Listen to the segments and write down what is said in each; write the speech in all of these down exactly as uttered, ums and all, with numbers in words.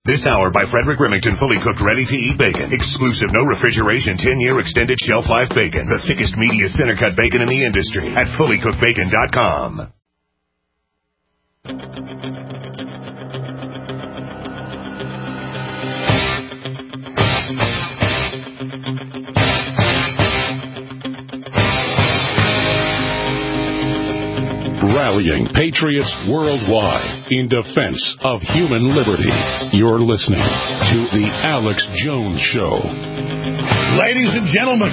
This hour by Frederick Remington, fully cooked, ready-to-eat bacon. Exclusive, no refrigeration, ten-year extended shelf life bacon. The thickest, meatiest, center-cut bacon in the industry at fully cooked bacon dot com. Rallying patriots worldwide in defense of human liberty. You're listening to The Alex Jones Show. Ladies and gentlemen,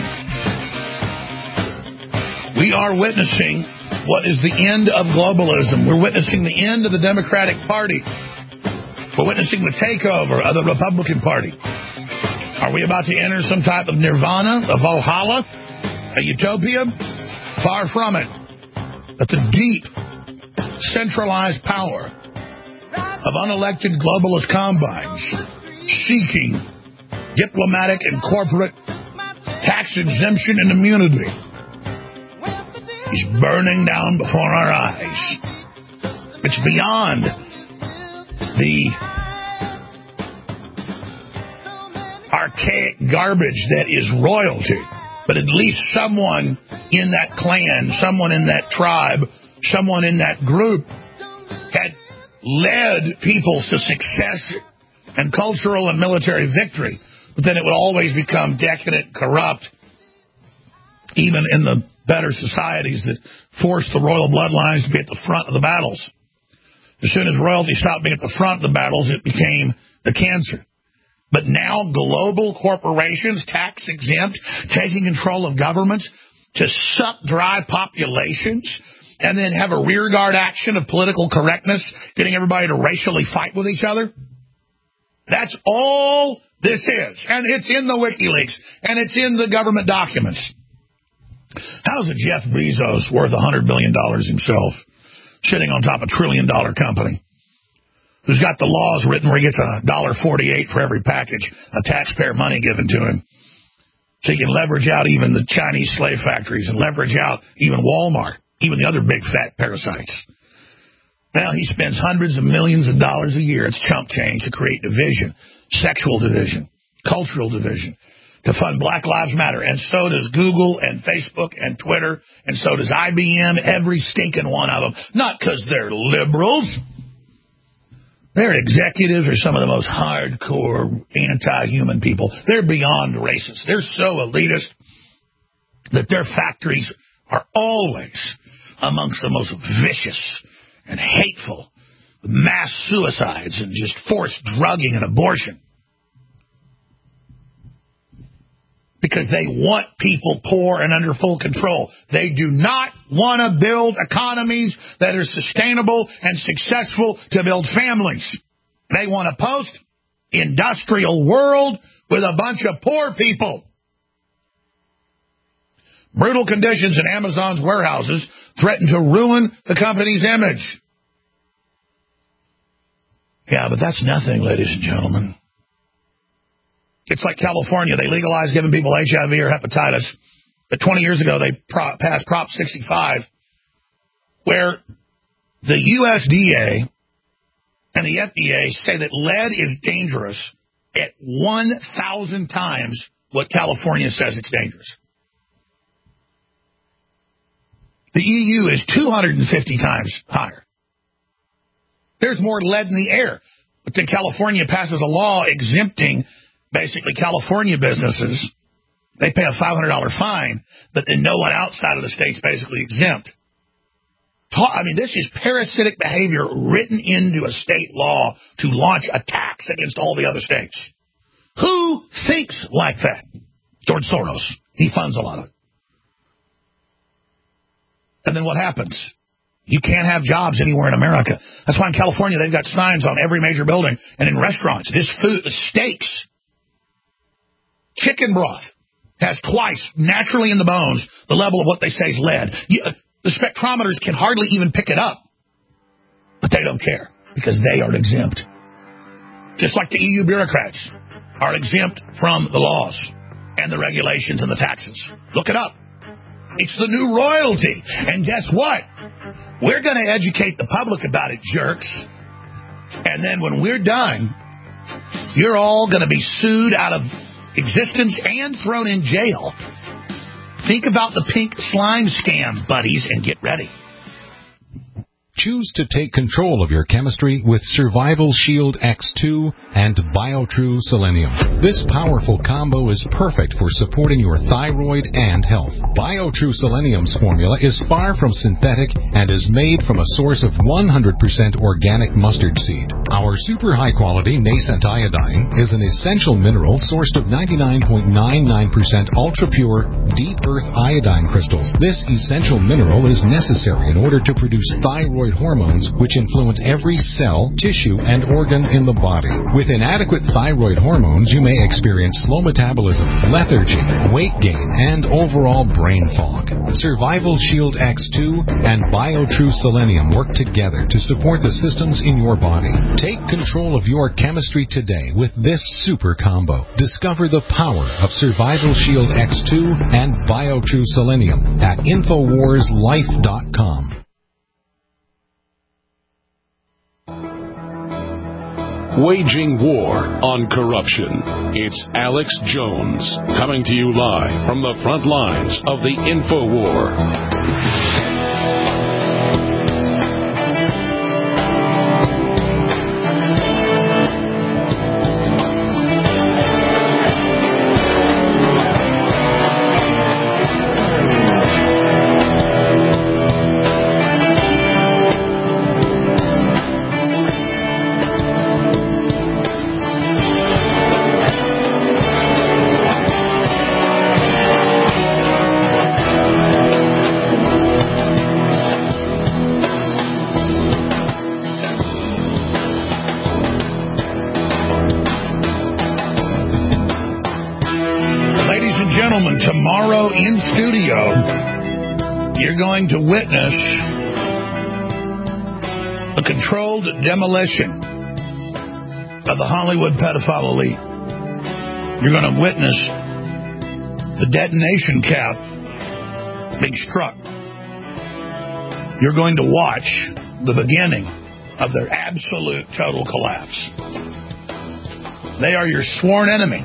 we are witnessing what is the end of globalism. We're witnessing the end of the Democratic Party. We're witnessing the takeover of the Republican Party. Are we about to enter some type of nirvana, a Valhalla, a utopia? Far from it. But the deep, centralized power of unelected globalist combines seeking diplomatic and corporate tax exemption and immunity is burning down before our eyes. It's beyond the archaic garbage that is royalty. But at least someone in that clan, someone in that tribe, someone in that group had led people to success and cultural and military victory. But then it would always become decadent, corrupt, even in the better societies that forced the royal bloodlines to be at the front of the battles. As soon as royalty stopped being at the front of the battles, it became the cancer. But now global corporations, tax exempt, taking control of governments to suck dry populations and then have a rearguard action of political correctness, getting everybody to racially fight with each other. That's all this is. And it's in the WikiLeaks and it's in the government documents. How's a Jeff Bezos worth one hundred billion dollars himself, sitting on top of a trillion dollar company? Who's got the laws written where he gets a one dollar forty-eight for every package of taxpayer money given to him. So he can leverage out even the Chinese slave factories and leverage out even Walmart, even the other big fat parasites. Now he spends hundreds of millions of dollars a year. It's chump change to create division, sexual division, cultural division, to fund Black Lives Matter. And so does Google and Facebook and Twitter, and so does I B M, every stinking one of them. Not because they're liberals. Their executives are some of the most hardcore, anti-human people. They're beyond racist. They're so elitist that their factories are always amongst the most vicious and hateful mass suicides and just forced drugging and abortion. Because they want people poor and under full control. They do not want to build economies that are sustainable and successful to build families. They want a post-industrial world with a bunch of poor people. Brutal conditions in Amazon's warehouses threaten to ruin the company's image. Yeah, but that's nothing, ladies and gentlemen. It's like California. They legalized giving people H I V or hepatitis. But twenty years ago, they pro- passed Prop sixty-five, where the U S D A and the F D A say that lead is dangerous at one thousand times what California says it's dangerous. The E U is two hundred fifty times higher. There's more lead in the air. But then California passes a law exempting basically California businesses. They pay a five hundred dollars fine, but then no one outside of the state's basically exempt. I mean, this is parasitic behavior written into a state law to launch a tax against all the other states. Who thinks like that? George Soros. He funds a lot of it. And then what happens? You can't have jobs anywhere in America. That's why in California they've got signs on every major building and in restaurants. This food, steaks, chicken broth has twice, naturally in the bones, the level of what they say is lead. You, uh, the spectrometers can hardly even pick it up. But they don't care because they are exempt. Just like the E U bureaucrats are exempt from the laws and the regulations and the taxes. Look it up. It's the new royalty. And guess what? We're going to educate the public about it, jerks. And then when we're done, You're all going to be sued out of existence and thrown in jail. Think about the pink slime scam, buddies, and get ready. Choose to take control of your chemistry with Survival Shield X two and BioTrue Selenium. This powerful combo is perfect for supporting your thyroid and health. BioTrue Selenium's formula is far from synthetic and is made from a source of one hundred percent organic mustard seed. Our super high-quality nascent iodine is an essential mineral sourced of ninety-nine point nine nine percent ultra-pure, deep earth iodine crystals. This essential mineral is necessary in order to produce thyroid hormones, which influence every cell, tissue, and organ in the body. With inadequate thyroid hormones, you may experience slow metabolism, lethargy, weight gain, and overall brain fog. Survival Shield X two and BioTrue Selenium work together to support the systems in your body. Take control of your chemistry today with this super combo. Discover the power of Survival Shield X two and BioTrue Selenium at Infowars Life dot com. Waging war on corruption. It's Alex Jones coming to you live from the front lines of the InfoWar. Tomorrow in studio, you're going to witness a controlled demolition of the Hollywood pedophile elite. You're going to witness the detonation cap being struck. You're going to watch the beginning of their absolute total collapse. They are your sworn enemy.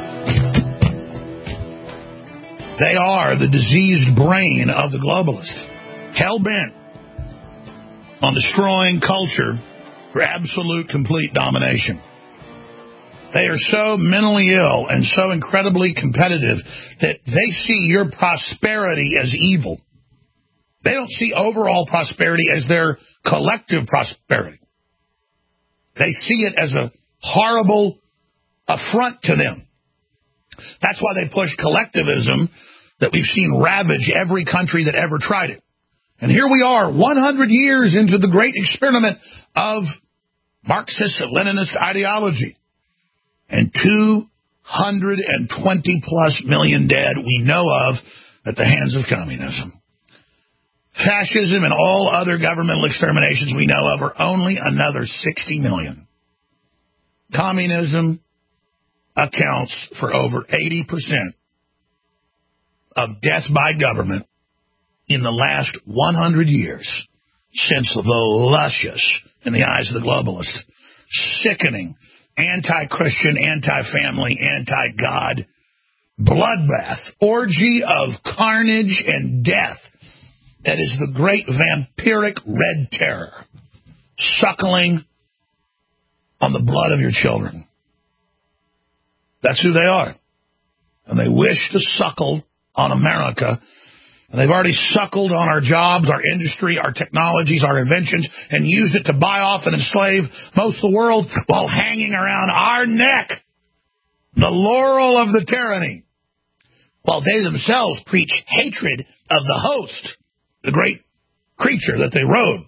They are the diseased brain of the globalist, hell-bent on destroying culture for absolute, complete domination. They are so mentally ill and so incredibly competitive that they see your prosperity as evil. They don't see overall prosperity as their collective prosperity. They see it as a horrible affront to them. That's why they push collectivism that we've seen ravage every country that ever tried it. And here we are, one hundred years into the great experiment of Marxist-Leninist ideology. And two hundred twenty plus million dead we know of at the hands of communism. Fascism and all other governmental exterminations we know of are only another sixty million. Communism accounts for over eighty percent of death by government in the last one hundred years since the luscious, in the eyes of the globalist, sickening, anti-Christian, anti-family, anti-God bloodbath, orgy of carnage and death that is the great vampiric red terror, suckling on the blood of your children. That's who they are. And they wish to suckle on America. And they've already suckled on our jobs, our industry, our technologies, our inventions, and used it to buy off and enslave most of the world while hanging around our neck the laurel of the tyranny, while they themselves preach hatred of the host, the great creature that they rode.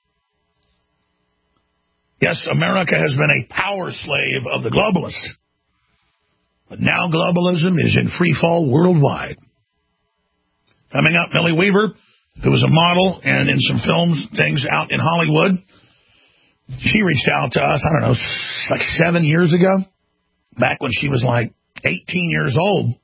Yes, America has been a power slave of the globalists. But now globalism is in free fall worldwide. Coming up, Millie Weaver, who was a model and in some films, things out in Hollywood. She reached out to us, I don't know, like seven years ago, back when she was like eighteen years old,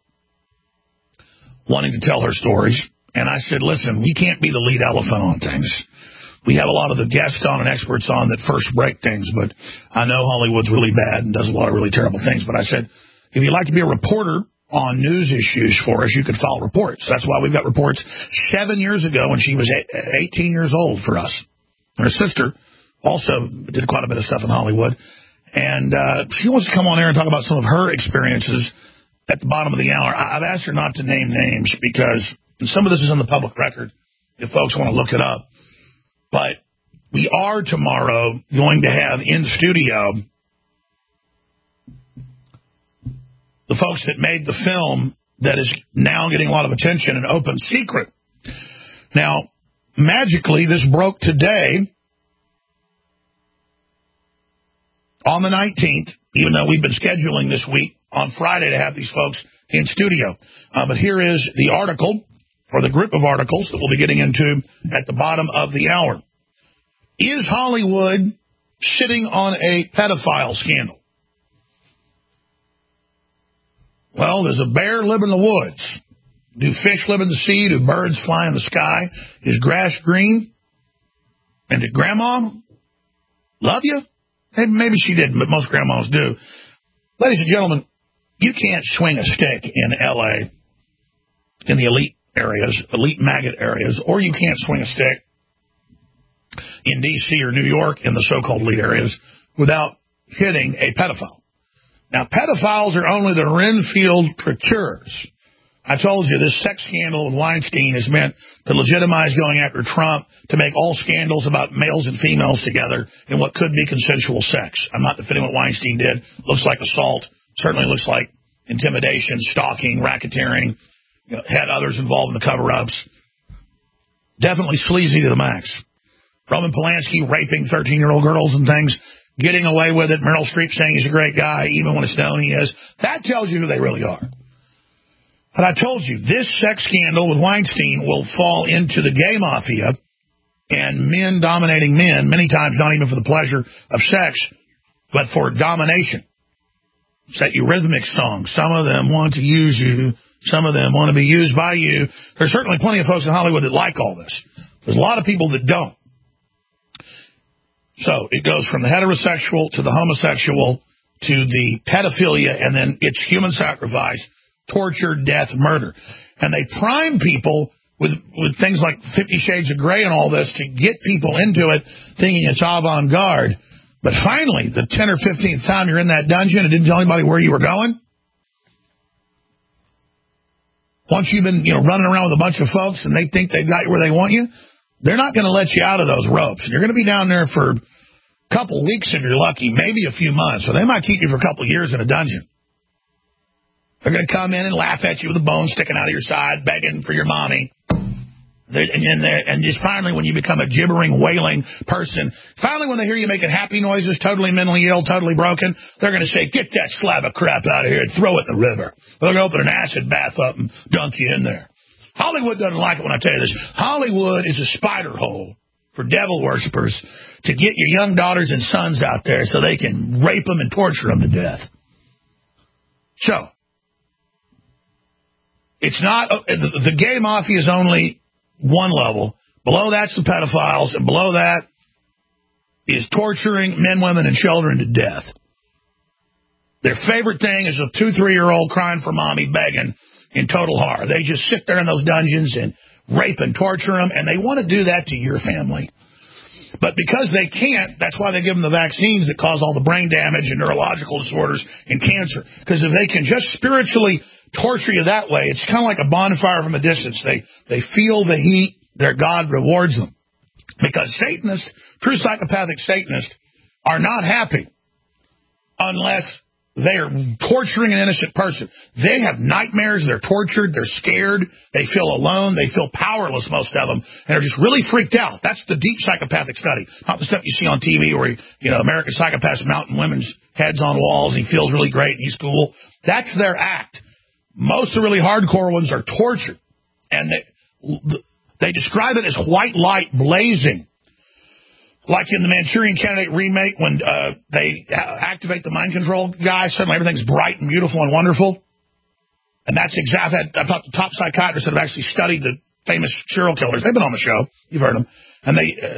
wanting to tell her stories. And I said, listen, we can't be the lead elephant on things. we have a lot of the guests on and experts on that first break things, but I know Hollywood's really bad and does a lot of really terrible things. But I said, if you'd like to be a reporter on news issues for us, you could file reports. That's why we've got reports seven years ago when she was eighteen years old for us. Her sister also did quite a bit of stuff in Hollywood. And uh, she wants to come on air and talk about some of her experiences at the bottom of the hour. I've asked her not to name names because some of this is on the public record if folks want to look it up. But we are tomorrow going to have in studio the folks that made the film that is now getting a lot of attention, An Open Secret. Now, magically, this broke today on the nineteenth, even though we've been scheduling this week on Friday to have these folks in studio. Uh, but here is the article, or the group of articles that we'll be getting into at the bottom of the hour. Is Hollywood sitting on a pedophile scandal? Well, does a bear live in the woods? Do fish live in the sea? Do birds fly in the sky? Is grass green? And did Grandma love you? Maybe she didn't, but most grandmas do. Ladies and gentlemen, you can't swing a stick in L A, in the elite areas, elite maggot areas, or you can't swing a stick in D C or New York in the so-called elite areas without hitting a pedophile. Now, pedophiles are only the Renfield procurers. I told you this sex scandal with Weinstein is meant to legitimize going after Trump, to make all scandals about males and females together in what could be consensual sex. I'm not defending what Weinstein did. Looks like assault. Certainly looks like intimidation, stalking, racketeering. You know, had others involved in the cover-ups. Definitely sleazy to the max. Roman Polanski raping thirteen-year-old girls and things, getting away with it. Meryl Streep saying he's a great guy, even when it's known he is. That tells you who they really are. But I told you, this sex scandal with Weinstein will fall into the gay mafia and men dominating men, many times not even for the pleasure of sex, but for domination. It's that Eurythmics song. Some of them want to use you. Some of them want to be used by you. There's certainly plenty of folks in Hollywood that like all this. There's a lot of people that don't. So it goes from the heterosexual to the homosexual to the pedophilia, and then it's human sacrifice, torture, death, murder. And they prime people with with things like Fifty Shades of Grey and all this to get people into it, thinking it's avant-garde. But finally, the tenth or fifteenth time you're in that dungeon and didn't tell anybody where you were going, once you've been, you know, running around with a bunch of folks and they think they've got you where they want you, they're not going to let you out of those ropes. And you're going to be down there for a couple weeks if you're lucky, maybe a few months. So they might keep you for a couple years in a dungeon. They're going to come in and laugh at you with a bone sticking out of your side, begging for your mommy. They're, and, and, and just finally, when you become a gibbering, wailing person, finally when they hear you making happy noises, totally mentally ill, totally broken, they're going to say, get that slab of crap out of here and throw it in the river. They're going to open an acid bath up and dunk you in there. Hollywood doesn't like it when I tell you this. Hollywood is a spider hole for devil worshippers to get your young daughters and sons out there so they can rape them and torture them to death. So, it's not, the, the gay mafia is only one level. Below that's the pedophiles, and below that is torturing men, women, and children to death. Their favorite thing is a two, three-year-old crying for mommy, begging in total horror. They just sit there in those dungeons and rape and torture them, and they want to do that to your family. But because they can't, that's why they give them the vaccines that cause all the brain damage and neurological disorders and cancer. Because if they can just spiritually torture you that way, it's kind of like a bonfire from a distance. They they feel the heat. Their God rewards them. Because Satanists, true psychopathic Satanists, are not happy unless they are torturing an innocent person. They have nightmares. They're tortured. They're scared. They feel alone. They feel powerless, most of them, and are just really freaked out. That's the deep psychopathic study, not the stuff you see on T V where, you know, American Psychopaths mounting women's heads on walls. He feels really great and he's cool. That's their act. Most of the really hardcore ones are tortured, and they, they describe it as white light blazing. Like in the Manchurian Candidate remake, when uh, they activate the mind control guy, suddenly everything's bright and beautiful and wonderful. And that's exactly, I've talked to top psychiatrists that have actually studied the famous serial killers. They've been on the show. You've heard them. And they uh,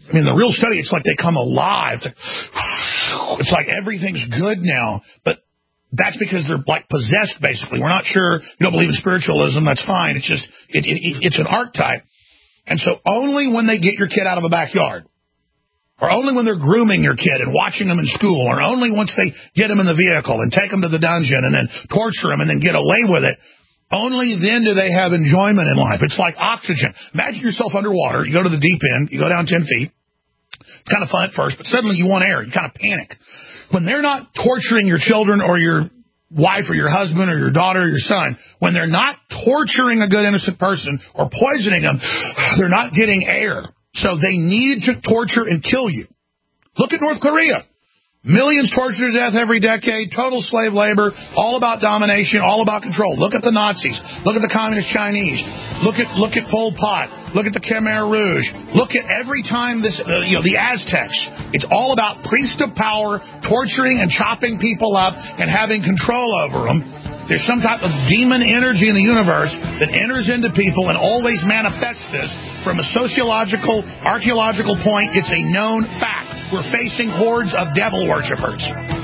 I mean, the real study, it's like they come alive. It's like, it's like everything's good now. But that's because they're like possessed, basically. We're not sure. You don't believe in spiritualism. That's fine. It's just, it, it, it's an archetype. And so only when they get your kid out of a backyard, or only when they're grooming your kid and watching them in school, or only once they get them in the vehicle and take them to the dungeon and then torture them and then get away with it, only then do they have enjoyment in life. It's like oxygen. Imagine yourself underwater. You go to the deep end. You go down ten feet. It's kind of fun at first, but suddenly you want air. You kind of panic. When they're not torturing your children or your wife or your husband or your daughter or your son, when they're not torturing a good innocent person or poisoning them, they're not getting air. So they need to torture and kill you. Look at North Korea. Millions tortured to death every decade, total slave labor, all about domination, all about control. Look at the Nazis. Look at the Communist Chinese. Look at look at Pol Pot. Look at the Khmer Rouge. Look at every time this, uh, you know, the Aztecs. It's all about priest of power, torturing and chopping people up and having control over them. There's some type of demon energy in the universe that enters into people and always manifests this. From a sociological, archaeological point, it's a known fact. We're facing hordes of devil worshippers.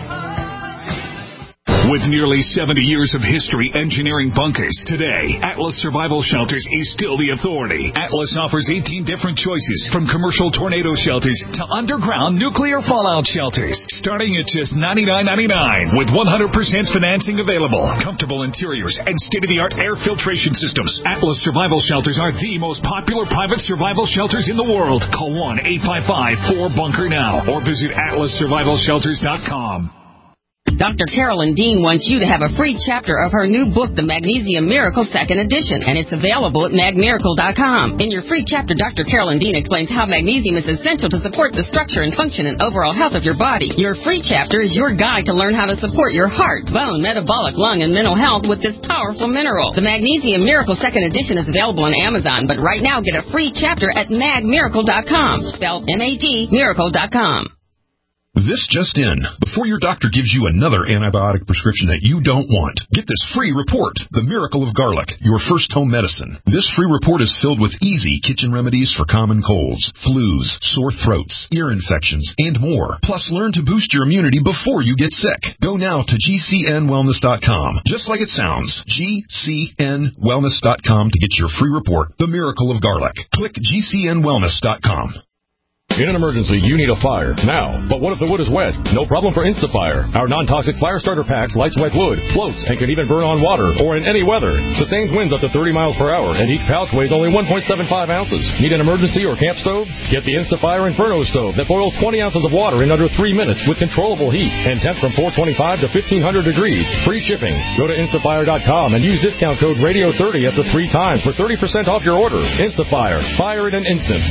With nearly seventy years of history engineering bunkers, today, Atlas Survival Shelters is still the authority. Atlas offers eighteen different choices, from commercial tornado shelters to underground nuclear fallout shelters, starting at just ninety-nine ninety-nine, with one hundred percent financing available, comfortable interiors, and state-of-the-art air filtration systems. Atlas Survival Shelters are the most popular private survival shelters in the world. Call one eight five five four bunker now, or visit atlas survival shelters dot com. Doctor Carolyn Dean wants you to have a free chapter of her new book, The Magnesium Miracle Second Edition, and it's available at mag miracle dot com. In your free chapter, Doctor Carolyn Dean explains how magnesium is essential to support the structure and function and overall health of your body. Your free chapter is your guide to learn how to support your heart, bone, metabolic, lung, and mental health with this powerful mineral. The Magnesium Miracle Second Edition is available on Amazon, but right now get a free chapter at mag miracle dot com, spelled M A G, miracle dot com. This just in. Before your doctor gives you another antibiotic prescription that you don't want, get this free report, The Miracle of Garlic, your first home medicine. This free report is filled with easy kitchen remedies for common colds, flus, sore throats, ear infections, and more. Plus, learn to boost your immunity before you get sick. Go now to G C N wellness dot com. Just like it sounds, G C N wellness dot com to get your free report, The Miracle of Garlic. Click G C N wellness dot com. In an emergency, you need a fire now. But what if the wood is wet? No problem for InstaFire. Our non-toxic fire starter packs lights wet wood, floats, and can even burn on water or in any weather. Sustains winds up to thirty miles per hour, and each pouch weighs only one point seven five ounces. Need an emergency or camp stove? Get the InstaFire Inferno stove that boils twenty ounces of water in under three minutes with controllable heat and temp from four twenty-five to fifteen hundred degrees. Free shipping. Go to instafire dot com and use discount code radio thirty up to three times for thirty percent off your order. InstaFire. Fire in an instant.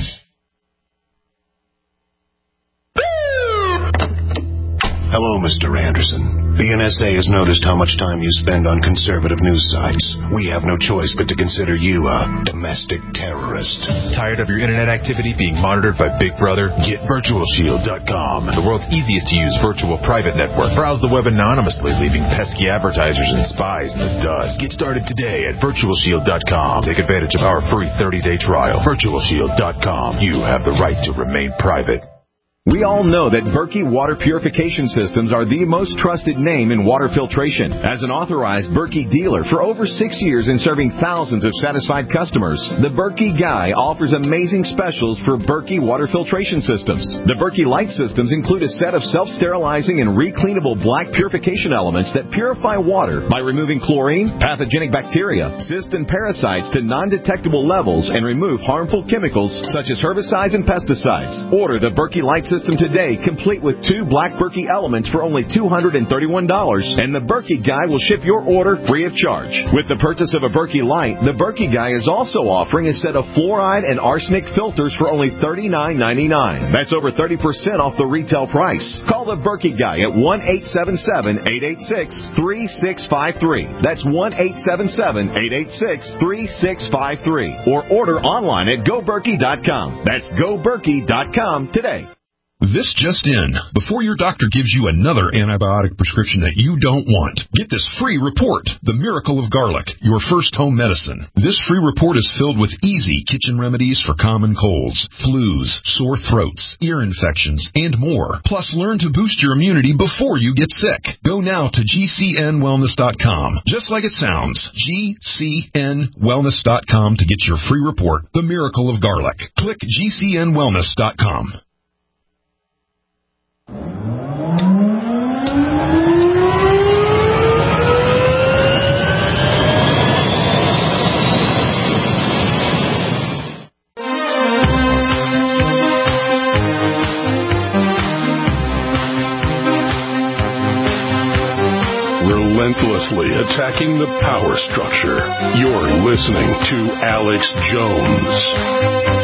Hello, Mister Anderson. The N S A has noticed how much time you spend on conservative news sites. We have no choice but to consider you a domestic terrorist. Tired of your internet activity being monitored by Big Brother? Get virtual shield dot com, the world's easiest to use virtual private network. Browse the web anonymously, leaving pesky advertisers and spies in the dust. Get started today at virtual shield dot com. Take advantage of our free thirty-day trial. virtual shield dot com. You have the right to remain private. We all know that Berkey Water Purification Systems are the most trusted name in water filtration. As an authorized Berkey dealer for over six years and serving thousands of satisfied customers, the Berkey Guy offers amazing specials for Berkey Water Filtration Systems. The Berkey Light Systems include a set of self-sterilizing and recleanable black purification elements that purify water by removing chlorine, pathogenic bacteria, cysts, and parasites to non-detectable levels and remove harmful chemicals such as herbicides and pesticides. Order the Berkey Light Systems today, complete with two black Berkey elements for only two hundred thirty-one dollars, and the Berkey Guy will ship your order free of charge. With the purchase of a Berkey Light, the Berkey Guy is also offering a set of fluoride and arsenic filters for only thirty-nine ninety-nine. That's over thirty percent off the retail price. Call the Berkey Guy at one eight seven seven, eight eight six, three six five three. That's one eight seven seven, eight eight six, three six five three. Or order online at go berkey dot com. That's go berkey dot com today. This just in. Before your doctor gives you another antibiotic prescription that you don't want, get this free report, The Miracle of Garlic, your first home medicine. This free report is filled with easy kitchen remedies for common colds, flus, sore throats, ear infections, and more. Plus, learn to boost your immunity before you get sick. Go now to G C N wellness dot com. Just like it sounds, G C N wellness dot com to get your free report, The Miracle of Garlic. Click G C N wellness dot com. Relentlessly attacking the power structure. You're listening to Alex Jones.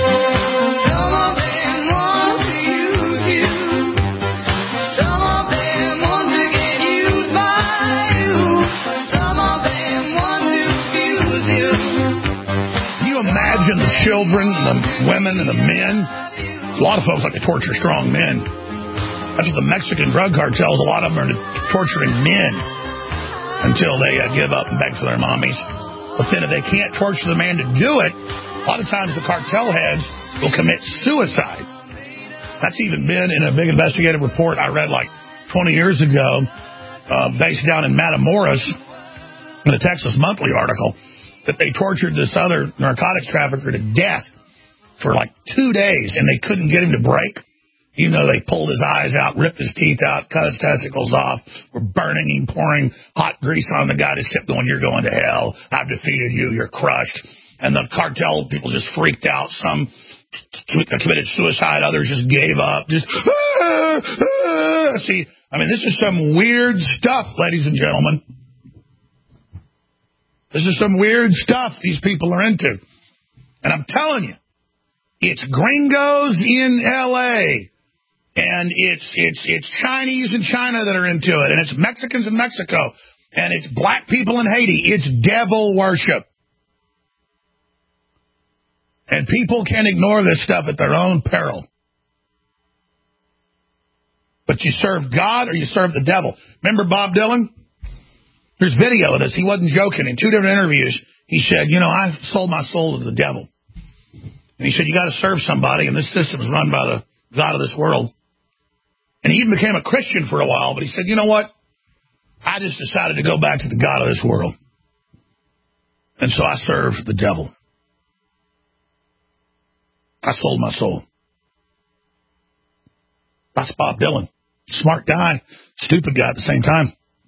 Imagine the children, the women, and the men. A lot of folks like to torture strong men. That's what the Mexican drug cartels, a lot of them are torturing men until they uh, give up and beg for their mommies. But then if they can't torture the man to do it, a lot of times the cartel heads will commit suicide. That's even been in a big investigative report I read like twenty years ago, uh, based down in Matamoros, in the Texas Monthly article, that they tortured this other narcotics trafficker to death for like two days, and they couldn't get him to break. You know, they pulled his eyes out, ripped his teeth out, cut his testicles off, were burning him, pouring hot grease on the guy, just kept going, you're going to hell, I've defeated you, you're crushed. And the cartel people just freaked out. Some committed suicide, others just gave up. Just, ah, ah. See, I mean, this is some weird stuff, ladies and gentlemen. This is some weird stuff these people are into. And I'm telling you, it's gringos in L A, and it's it's it's Chinese in China that are into it, and it's Mexicans in Mexico, and it's black people in Haiti. It's devil worship. And people can ignore this stuff at their own peril. But you serve God or you serve the devil. Remember Bob Dylan? There's video of this. He wasn't joking. In two different interviews, he said, you know, I sold my soul to the devil. And he said, you got to serve somebody, and this system is run by the God of this world. And he even became a Christian for a while, but he said, you know what? I just decided to go back to the God of this world. And so I serve the devil. I sold my soul. That's Bob Dylan. Smart guy, stupid guy at the same time.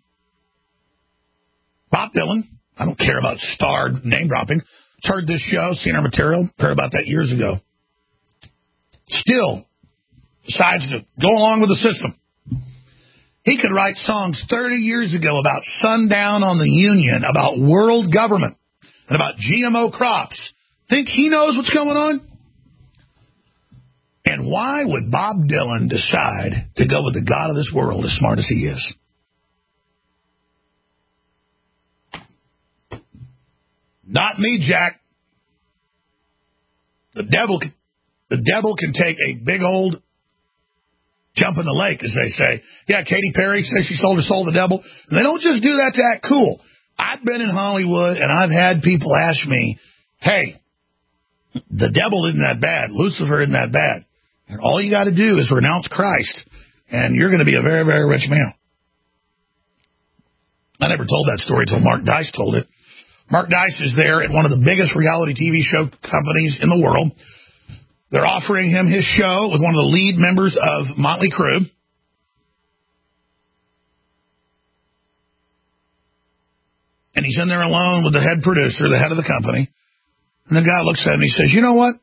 Bob Dylan, I don't care about star name dropping. Heard this show, seen our material, heard about that years ago. Still decides to go along with the system. He could write songs thirty years ago about sundown on the Union, about world government, and about G M O crops. Think he knows what's going on? And why would Bob Dylan decide to go with the God of this world, as smart as he is? Not me, Jack. The devil, the devil can take a big old jump in the lake, as they say. Yeah, Katy Perry says she sold her soul to the devil. And they don't just do that to act cool. I've been in Hollywood, and I've had people ask me, hey, the devil isn't that bad. Lucifer isn't that bad. And all you got to do is renounce Christ, and you're going to be a very, very rich man. I never told that story until Mark Dice told it. Mark Dice is there at one of the biggest reality T V show companies in the world. They're offering him his show with one of the lead members of Motley Crue. And he's in there alone with the head producer, the head of the company. And the guy looks at him and he says, you know what?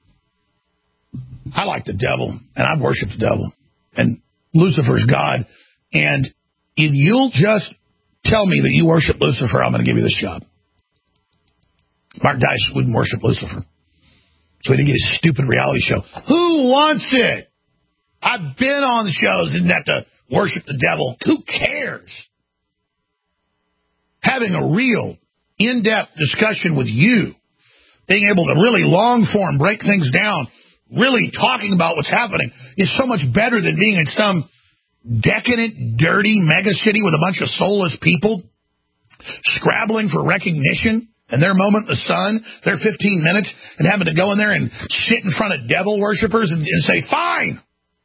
I like the devil, and I worship the devil. And Lucifer's God. And if you'll just tell me that you worship Lucifer, I'm going to give you this job. Mark Dice wouldn't worship Lucifer. So he didn't get his stupid reality show. Who wants it? I've been on the shows and have to worship the devil. Who cares? Having a real, in-depth discussion with you, being able to really long-form break things down, really talking about what's happening is so much better than being in some decadent, dirty mega city with a bunch of soulless people scrabbling for recognition and their moment in the sun, their fifteen minutes, and having to go in there and sit in front of devil worshipers and, and say, fine,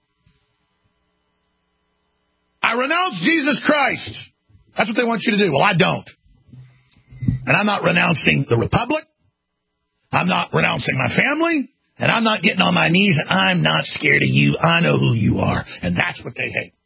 I renounce Jesus Christ. That's what they want you to do. Well, I don't. And I'm not renouncing the Republic. I'm not renouncing my family. And I'm not getting on my knees, and I'm not scared of you. I know who you are. And that's what they hate.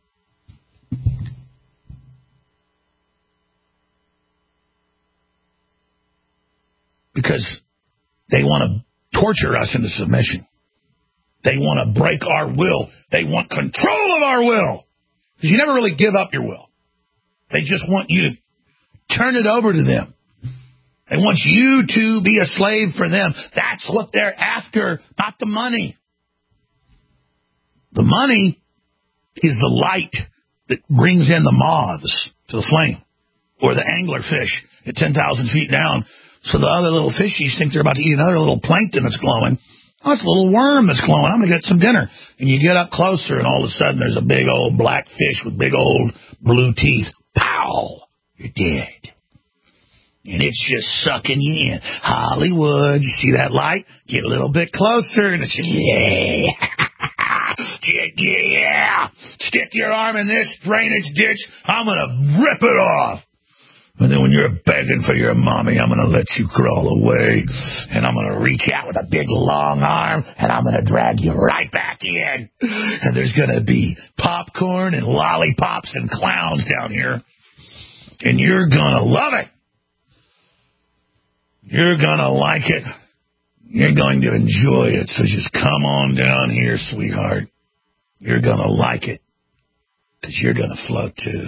Because they want to torture us into submission. They want to break our will. They want control of our will. Because you never really give up your will. They just want you to turn it over to them. They want you to be a slave for them. That's what they're after, not the money. The money is the light that brings in the moths to the flame, or the anglerfish at ten thousand feet down. So the other little fishies think they're about to eat another little plankton that's glowing. Oh, it's a little worm that's glowing. I'm going to get some dinner. And you get up closer, and all of a sudden there's a big old black fish with big old blue teeth. Pow! You're dead. And it's just sucking you in. Hollywood, you see that light? Get a little bit closer, and it's just, yeah. yeah, yeah. Stick your arm in this drainage ditch. I'm going to rip it off. And then when you're begging for your mommy, I'm going to let you crawl away. And I'm going to reach out with a big, long arm, and I'm going to drag you right back in. And there's going to be popcorn and lollipops and clowns down here. And you're going to love it. You're going to like it. You're going to enjoy it. So just come on down here, sweetheart. You're going to like it. Because you're going to float too.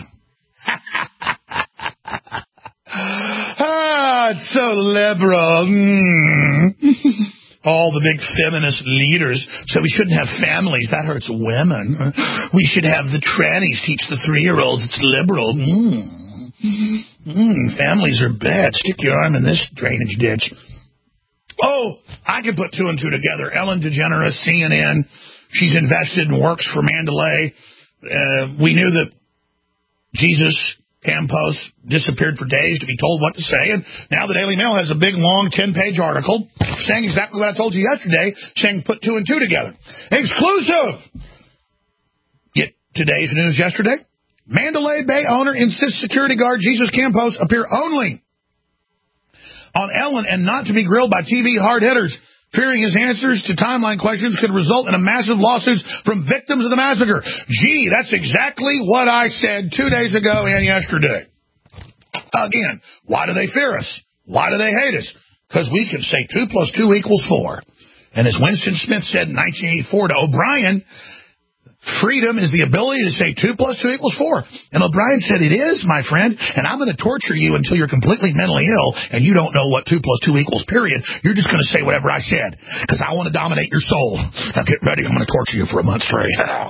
ah, it's so liberal. Mm. All the big feminist leaders said we shouldn't have families. That hurts women. We should have the trannies teach the three-year-olds it's liberal. Mm. Mm, families are bad. Stick your arm in this drainage ditch. Oh, I can put two and two together. Ellen DeGeneres, C N N. She's invested and works for Mandalay. Uh, we knew that Jesus Campos disappeared for days to be told what to say, and now the Daily Mail has a big, long, ten-page article saying exactly what I told you yesterday, saying put two and two together. Exclusive! Get today's news yesterday. Mandalay Bay owner insists security guard Jesus Campos appear only on Ellen and not to be grilled by T V hard-hitters, fearing his answers to timeline questions could result in a massive lawsuits from victims of the massacre. Gee, that's exactly what I said two days ago and yesterday. Again, why do they fear us? Why do they hate us? Because we can say two plus two equals four. And as Winston Smith said in nineteen eighty-four to O'Brien, freedom is the ability to say two plus two equals four. And O'Brien said, it is, my friend, and I'm going to torture you until you're completely mentally ill and you don't know what two plus two equals, period. You're just going to say whatever I said because I want to dominate your soul. Now get ready. I'm going to torture you for a month straight.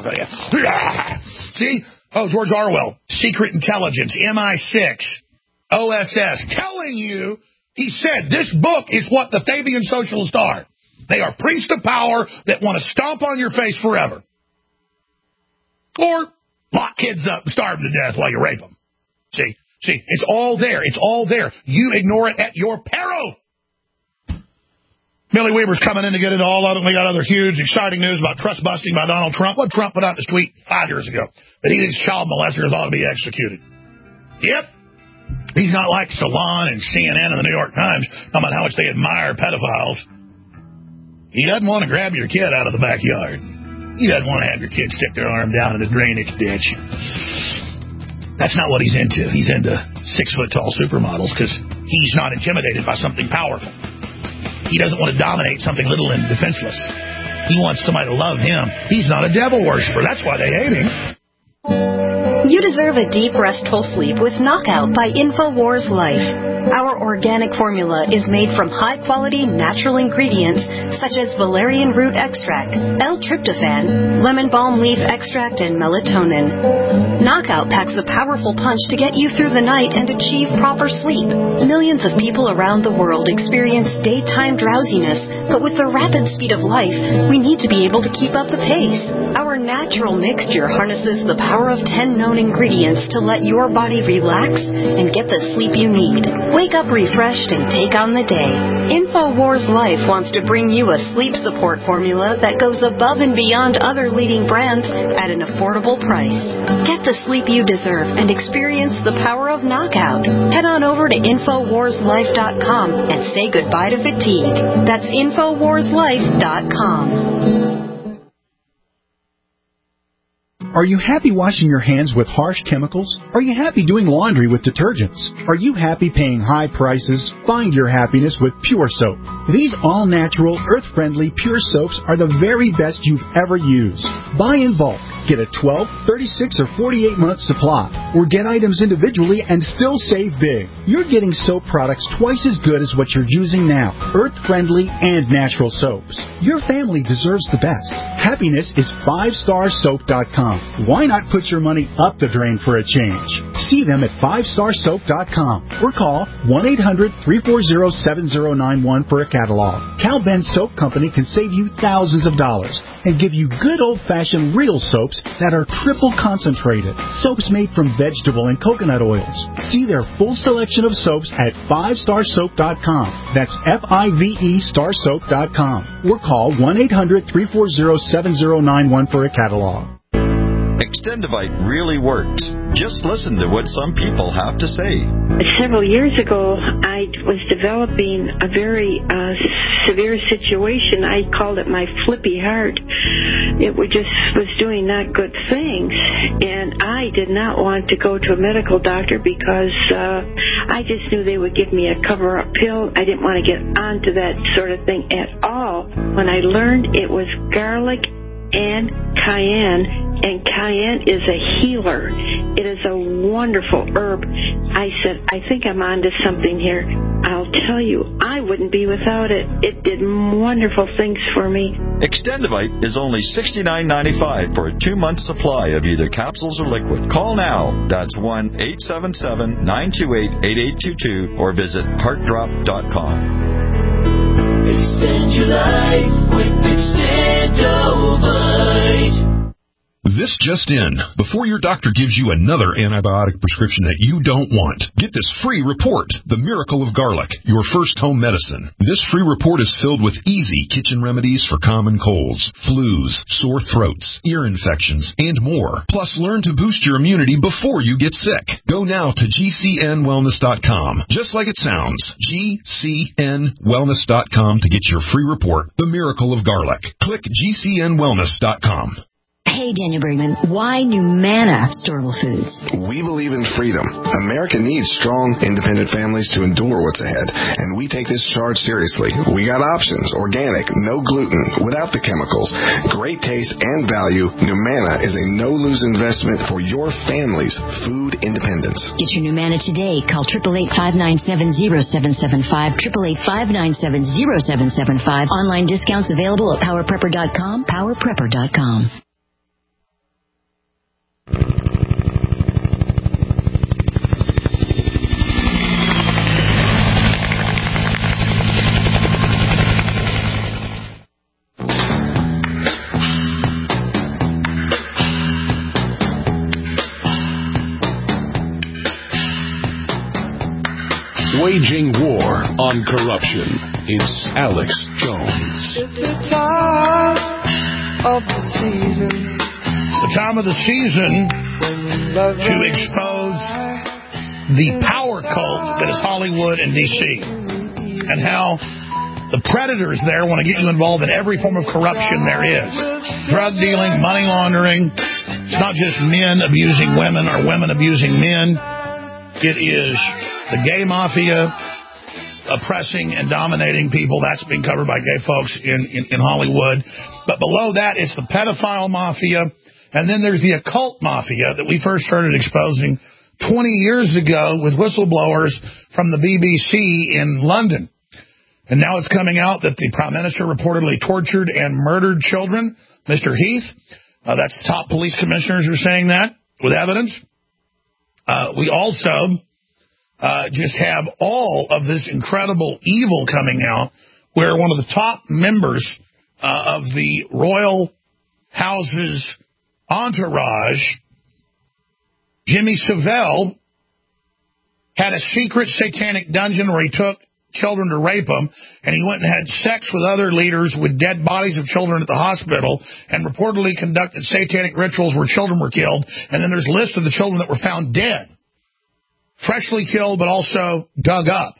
See? Oh, George Orwell, Secret Intelligence, M I six, O S S, telling you, he said, this book is what the Fabian socialists are. They are priests of power that want to stomp on your face forever. Or lock kids up and starve them to death while you rape them. See? See? It's all there. It's all there. You ignore it at your peril. Millie Weaver's coming in to get into all of it. We got other huge, exciting news about trust busting by Donald Trump. What Trump put out in his tweet five years ago, that he thinks child molesters ought to be executed. Yep. He's not like Salon and C N N and the New York Times talking about how much they admire pedophiles. He doesn't want to grab your kid out of the backyard. He doesn't want to have your kid stick their arm down in a drainage ditch. That's not what he's into. He's into six-foot-tall supermodels because he's not intimidated by something powerful. He doesn't want to dominate something little and defenseless. He wants somebody to love him. He's not a devil worshiper. That's why they hate him. You deserve a deep, restful sleep with Knockout by InfoWars Life. Our organic formula is made from high-quality natural ingredients such as valerian root extract, L-tryptophan, lemon balm leaf extract, and melatonin. Knockout packs a powerful punch to get you through the night and achieve proper sleep. Millions of people around the world experience daytime drowsiness, but with the rapid speed of life, we need to be able to keep up the pace. Our natural mixture harnesses the power of ten known ingredients to let your body relax and get the sleep you need. Wake up refreshed and take on the day. InfoWars Life wants to bring you a sleep support formula that goes above and beyond other leading brands at an affordable price. Get the sleep you deserve and experience the power of Knockout. Head on over to Infowars Life dot com and say goodbye to fatigue. That's Infowars Life dot com. Are you happy washing your hands with harsh chemicals? Are you happy doing laundry with detergents? Are you happy paying high prices? Find your happiness with Pure Soap. These all-natural, earth-friendly Pure Soaps are the very best you've ever used. Buy in bulk. Get a twelve, thirty-six, or forty-eight month supply, or get items individually and still save big. You're getting soap products twice as good as what you're using now, earth-friendly and natural soaps. Your family deserves the best. Happiness is five star soap dot com. Why not put your money up the drain for a change? See them at five star soap dot com or call one eight hundred, three four zero, seven zero nine one for a catalog. Cal Ben Soap Company can save you thousands of dollars and give you good old-fashioned real soaps that are triple concentrated. Soaps made from vegetable and coconut oils. See their full selection of soaps at five star soap dot com. That's F I V E star soap dot com. Or call one eight hundred, three four zero, seven zero nine one for a catalog. Extendivite really works. Just listen to what some people have to say. Several years ago, I was developing a very uh, severe situation. I called it my flippy heart. It was just was doing not good things, and I did not want to go to a medical doctor because uh, I just knew they would give me a cover-up pill. I didn't want to get onto that sort of thing at all. When I learned it was garlic and cayenne, and cayenne is a healer. It is a wonderful herb. I said, I think I'm onto something here. I'll tell you, I wouldn't be without it. It did wonderful things for me. Extendivite is only sixty-nine ninety-five for a two-month supply of either capsules or liquid. Call now. That's one eight seven seven, nine two eight, eight eight two two or visit heart drop dot com. Extend your life with Extendovite. This just in. Before your doctor gives you another antibiotic prescription that you don't want, get this free report, The Miracle of Garlic, your first home medicine. This free report is filled with easy kitchen remedies for common colds, flus, sore throats, ear infections, and more. Plus, learn to boost your immunity before you get sick. Go now to G C N wellness dot com. Just like it sounds, G C N wellness dot com to get your free report, The Miracle of Garlic. Click G C N wellness dot com. Hey, Daniel Bergman, why Numana Storable Foods? We believe in freedom. America needs strong, independent families to endure what's ahead, and we take this charge seriously. We got options: organic, no gluten, without the chemicals, great taste and value. Numana is a no-lose investment for your family's food independence. Get your Numana today. Call eight eight eight, five nine seven, zero seven seven five, eight eight eight, five nine seven, zero seven seven five. Online discounts available at power prepper dot com, power prepper dot com. Waging war on corruption. It's Alex Jones. It's the time of the season. It's the time of the season to expose the power cult that is Hollywood and D C, and how the predators there want to get you involved in every form of corruption there is. Drug dealing, money laundering. It's not just men abusing women or women abusing men. It is the gay mafia oppressing and dominating people. That's being covered by gay folks in, in, in Hollywood. But below that, it's the pedophile mafia. And then there's the occult mafia that we first started exposing twenty years ago with whistleblowers from the B B C in London. And now it's coming out that the Prime Minister reportedly tortured and murdered children, Mister Heath. Uh, that's top police commissioners are saying that with evidence. Uh, we also uh, just have all of this incredible evil coming out where one of the top members uh, of the royal house's entourage, Jimmy Savile, had a secret satanic dungeon where he took children to rape them, and he went and had sex with other leaders with dead bodies of children at the hospital and reportedly conducted satanic rituals where children were killed. And then there's a list of the children that were found dead, freshly killed, but also dug up.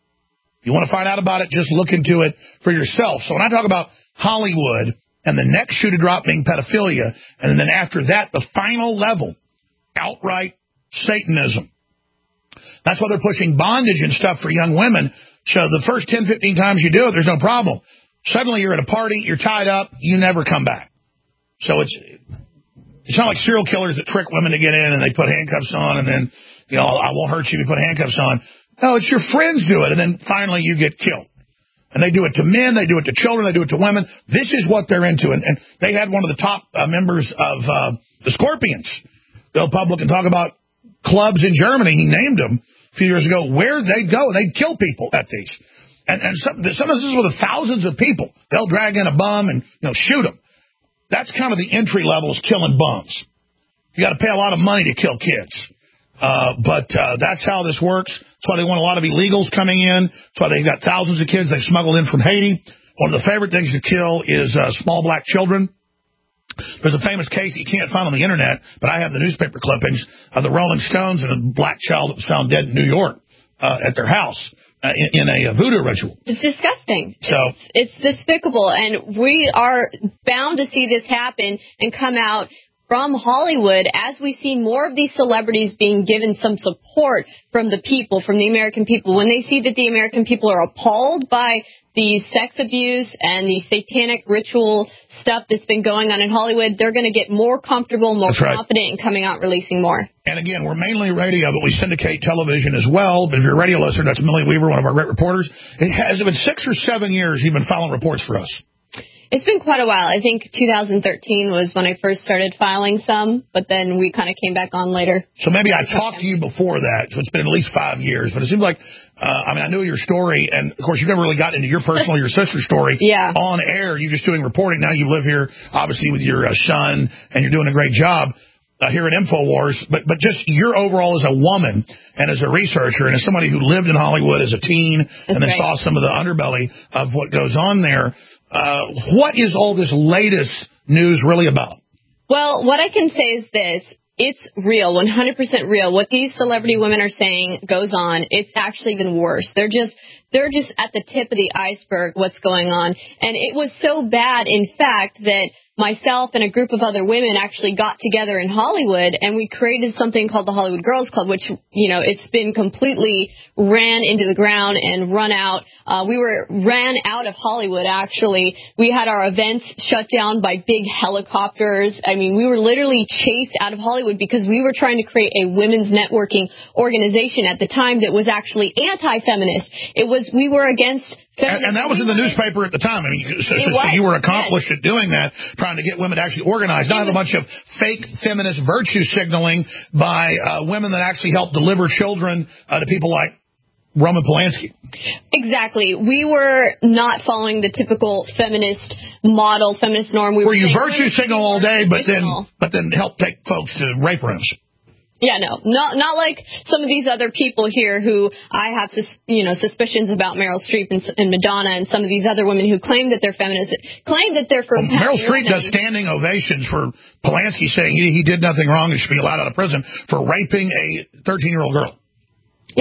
You want to find out about it, just look into it for yourself. So when I talk about Hollywood and the next shoe to drop being pedophilia, and then after that, the final level, outright Satanism. That's why they're pushing bondage and stuff for young women. So the first ten, fifteen times you do it, there's no problem. Suddenly you're at a party, you're tied up, you never come back. So it's it's not like serial killers that trick women to get in and they put handcuffs on and then, you know, I won't hurt you if you put handcuffs on. No, it's your friends do it, and then finally you get killed. And they do it to men, they do it to children, they do it to women. This is what they're into. And, and they had one of the top uh, members of uh, the Scorpions go public and talk about clubs in Germany. He named them a few years ago where they'd go. They'd kill people at these. And, and some, some of this is with thousands of people. They'll drag in a bum and, you know, shoot them. That's kind of the entry level, is killing bums. You got to pay a lot of money to kill kids. Uh, but uh, that's how this works. That's why they want a lot of illegals coming in. That's why they've got thousands of kids they've smuggled in from Haiti. One of the favorite things to kill is uh, small black children. There's a famous case you can't find on the internet, but I have the newspaper clippings of the Rolling Stones and a black child that was found dead in New York uh, at their house uh, in, in a voodoo ritual. It's disgusting. So it's, it's despicable, and we are bound to see this happen and come out from Hollywood as we see more of these celebrities being given some support from the people, from the American people. When they see that the American people are appalled by the sex abuse and the satanic ritual stuff that's been going on in Hollywood, they're going to get more comfortable, more That's right. confident in coming out releasing more. And again, we're mainly radio, but we syndicate television as well. But if you're a radio listener, that's Millie Weaver, one of our great reporters. It has been six or seven years you've been filing reports for us. It's been quite a while. I think two thousand thirteen was when I first started filing some, but then we kind of came back on later. So maybe I talked to you before that, so it's been at least five years. But it seems like, uh, I mean, I knew your story, and, of course, you've never really gotten into your personal, your sister's story yeah. on air. You're just doing reporting. Now you live here, obviously, with your uh, son, and you're doing a great job uh, here at InfoWars. But, but just your overall as a woman and as a researcher and as somebody who lived in Hollywood as a teen That's and then right. saw some of the underbelly of what goes on there, Uh, what is all this latest news really about? Well, what I can say is this. It's real, one hundred percent real. What these celebrity women are saying goes on. It's actually even worse. They're just they're just at the tip of the iceberg, what's going on. And it was so bad, in fact, that myself and a group of other women actually got together in Hollywood, and we created something called the Hollywood Girls Club, which, you know, it's been completely ran into the ground and run out. Uh, we were ran out of Hollywood, actually. We had our events shut down by big helicopters. I mean, we were literally chased out of Hollywood because we were trying to create a women's networking organization at the time that was actually anti-feminist. It was, we were against And, and that was in the newspaper at the time. I mean, so, so, so you were accomplished yes. at doing that, trying to get women to actually organize, not have a bunch of fake feminist virtue signaling by uh, women that actually help deliver children uh, to people like Roman Polanski. Exactly. We were not following the typical feminist model, feminist norm. We were, were you virtue signal all day, but then but then help take folks to rape rooms. Yeah, no, not not like some of these other people here who I have, sus, you know, suspicions about Meryl Streep and, and Madonna and some of these other women who claim that they're feminists, claim that they're for well, Meryl Streep does standing ovations for Polanski saying he, he did nothing wrong and should be allowed out of prison for raping a thirteen-year-old girl. Yeah.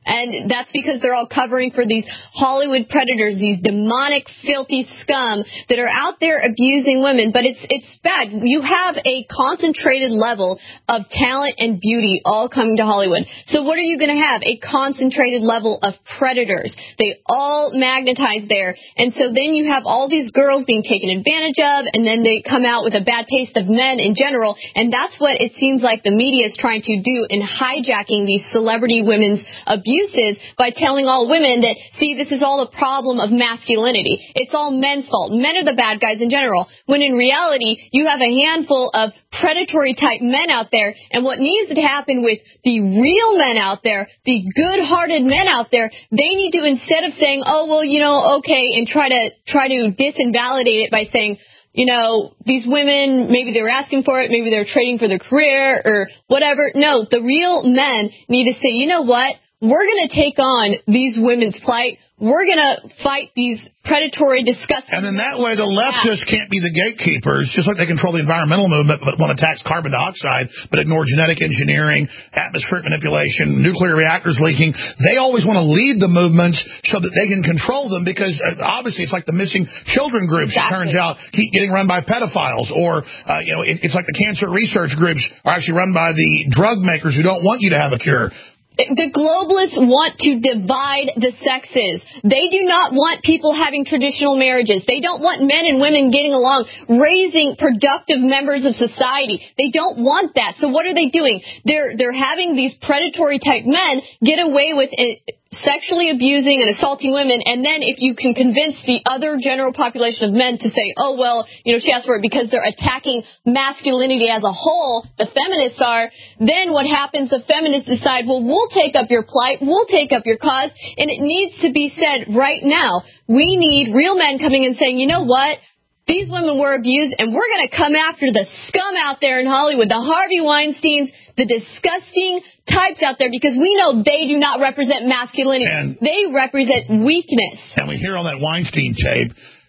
And that's because they're all covering for these Hollywood predators, these demonic, filthy scum that are out there abusing women. But it's it's bad. You have a concentrated level of talent and beauty all coming to Hollywood. So what are you going to have? A concentrated level of predators. They all magnetize there. And so then you have all these girls being taken advantage of, and then they come out with a bad taste of men in general. And that's what it seems like the media is trying to do in hijacking these celebrity women's abuse. Uses by telling all women that, see, this is all a problem of masculinity. It's all men's fault. Men are the bad guys in general. When in reality, you have a handful of predatory type men out there, and what needs to happen with the real men out there, the good-hearted men out there, they need to, instead of saying, oh, well, you know, okay, and try to try to disinvalidate it by saying, you know, these women, maybe they're asking for it, maybe they're trading for their career or whatever. No, the real men need to say, you know what? We're going to take on these women's plight. We're going to fight these predatory, disgusting... And in that way, the leftists can't be the gatekeepers, just like they control the environmental movement but want to tax carbon dioxide, but ignore genetic engineering, atmospheric manipulation, nuclear reactors leaking. They always want to lead the movements so that they can control them because, uh, obviously, it's like the missing children groups, exactly. It turns out, keep getting run by pedophiles. Or, uh, you know, it, it's like the cancer research groups are actually run by the drug makers who don't want you to have a cure. The globalists want to divide the sexes. They do not want people having traditional marriages. They don't want men and women getting along, raising productive members of society. They don't want that. So what are they doing? They're they're having these predatory type men get away with it, sexually abusing and assaulting women, and then if you can convince the other general population of men to say, oh, well, you know, she asked for it because they're attacking masculinity as a whole, the feminists are, then what happens, the feminists decide, well, we'll take up your plight, we'll take up your cause, and it needs to be said right now. We need real men coming and saying, you know what? These women were abused, and we're going to come after the scum out there in Hollywood, the Harvey Weinsteins, the disgusting types out there, because we know they do not represent masculinity. And they represent weakness. And we hear on that Weinstein tape,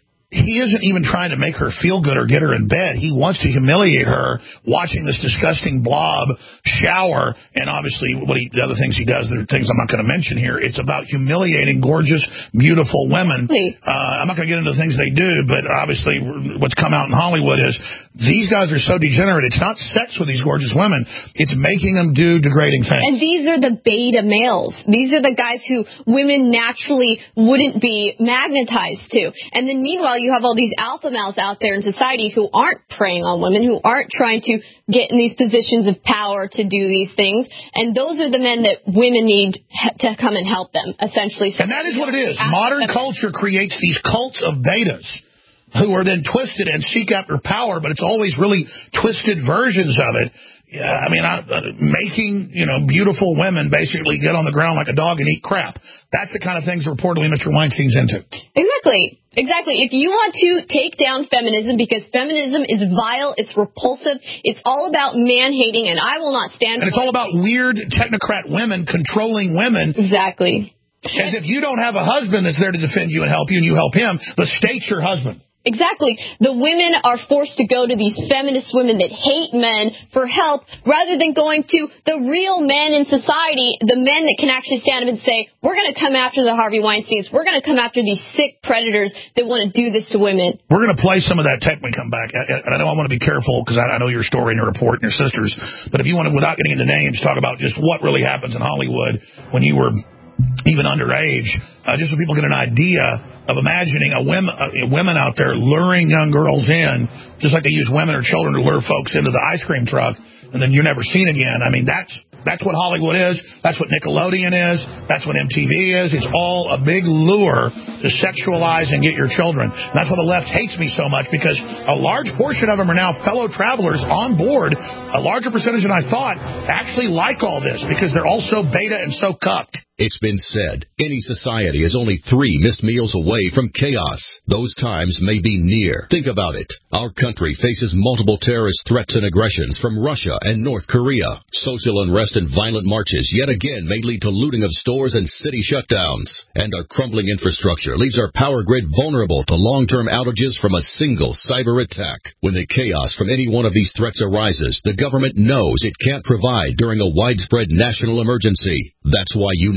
he isn't even trying to make her feel good or get her in bed. He wants to humiliate her watching this disgusting blob shower. And obviously, what he, the other things he does, there are things I'm not going to mention here. It's about humiliating gorgeous, beautiful women. Uh, I'm not going to get into the things they do, but obviously what's come out in Hollywood is these guys are so degenerate. It's not sex with these gorgeous women. It's making them do degrading things. And these are the beta males. These are the guys who women naturally wouldn't be magnetized to. And then meanwhile, you have all these alpha males out there in society who aren't preying on women, who aren't trying to get in these positions of power to do these things. And those are the men that women need to come and help them, essentially. So and that is what it is. Modern culture creates these cults of betas who are then twisted and seek after power, but it's always really twisted versions of it. Yeah, I mean, I, uh, making, you know, beautiful women basically get on the ground like a dog and eat crap. That's the kind of things reportedly Mister Weinstein's into. Exactly. Exactly. If you want to take down feminism, because feminism is vile, it's repulsive, it's all about man-hating, and I will not stand for it. And it's all about weird technocrat women controlling women. Exactly. As if you don't have a husband that's there to defend you and help you, and you help him, the state's your husband. Exactly. The women are forced to go to these feminist women that hate men for help rather than going to the real men in society, the men that can actually stand up and say, we're going to come after the Harvey Weinsteins. We're going to come after these sick predators that want to do this to women. We're going to play some of that tape when we come back. I, I know I want to be careful because I, I know your story and your report and your sisters, but if you want to, without getting into names, talk about just what really happens in Hollywood when you were even underage, uh, just so people get an idea of imagining a women, uh, women out there luring young girls in, just like they use women or children to lure folks into the ice cream truck, and then you're never seen again. I mean, that's that's what Hollywood is. That's what Nickelodeon is. That's what M T V is. It's all a big lure to sexualize and get your children. And that's why the left hates me so much, because a large portion of them are now fellow travelers on board. A larger percentage than I thought actually like all this because they're all so beta and so cucked. It's been said, any society is only three missed meals away from chaos. Those times may be near. Think about it. Our country faces multiple terrorist threats and aggressions from Russia and North Korea. Social unrest and violent marches yet again may lead to looting of stores and city shutdowns. And our crumbling infrastructure leaves our power grid vulnerable to long-term outages from a single cyber attack. When the chaos from any one of these threats arises, the government knows it can't provide during a widespread national emergency. That's why you need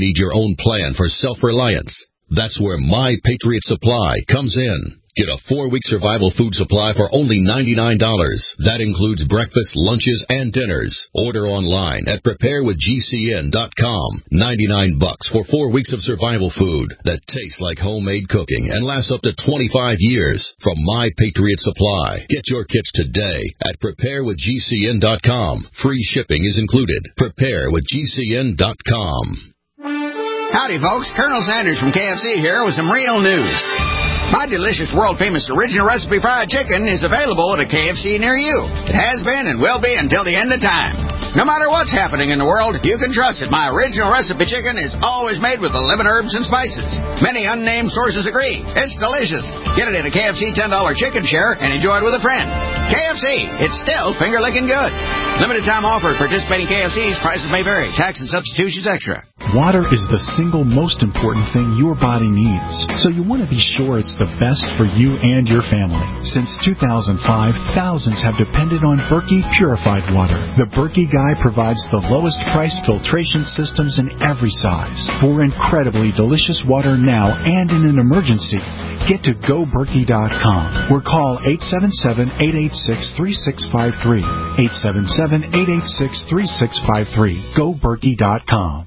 need your own plan for self-reliance. That's where My Patriot Supply comes in. Get a four-week survival food supply for only ninety-nine dollars. That includes breakfast, lunches, and dinners. Order online at prepare with G C N dot com. ninety-nine bucks for four weeks of survival food that tastes like homemade cooking and lasts up to twenty-five years from My Patriot Supply. Get your kits today at prepare with G C N dot com. Free shipping is included. prepare with G C N dot com. Howdy, folks. Colonel Sanders from K F C here with some real news. My delicious, world-famous original recipe fried chicken is available at a K F C near you. It has been and will be until the end of time. No matter what's happening in the world, you can trust that my original recipe chicken is always made with eleven herbs and spices. Many unnamed sources agree. It's delicious. Get it at a K F C ten dollar chicken share and enjoy it with a friend. K F C, it's still finger-licking good. Limited time offer at participating K F Cs. Prices may vary. Tax and substitutions extra. Water is the single most important thing your body needs, so you want to be sure it's the best for you and your family. Since two thousand five, thousands have depended on Berkey purified water. The Berkey Guy provides the lowest priced filtration systems in every size. For incredibly delicious water now and in an emergency, get to go berkey dot com or call eight seven seven, eight eight six, three six five three. eight seven seven, eight eight six, three six five three. go berkey dot com.